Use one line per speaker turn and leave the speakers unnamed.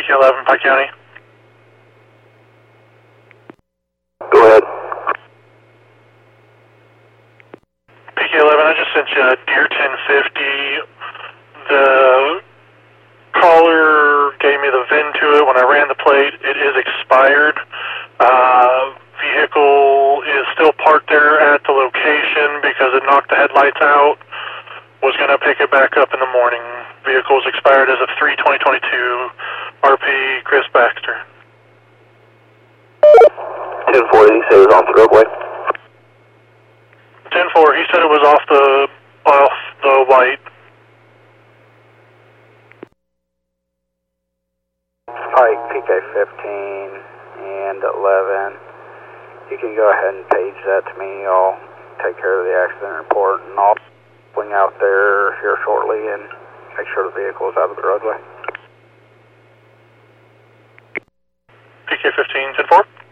PK11, Pike County.
Go ahead.
PK11, I just sent you a Deer 1050. The caller gave me the VIN to it. When I ran the plate, it is expired. Vehicle is still parked there at the location because it knocked the headlights out. Was going to pick it back up in the morning. Vehicle is expired as of 3/2022. RP Chris Baxter.
10-4, he said it was off the roadway.
10-4, he said it was off the light.
Pike, PK15 and 11. You can go ahead and page that to me. I'll take care of the accident report, and I'll swing out there here shortly and make sure the vehicle is out of the roadway.
PK15, 10-4.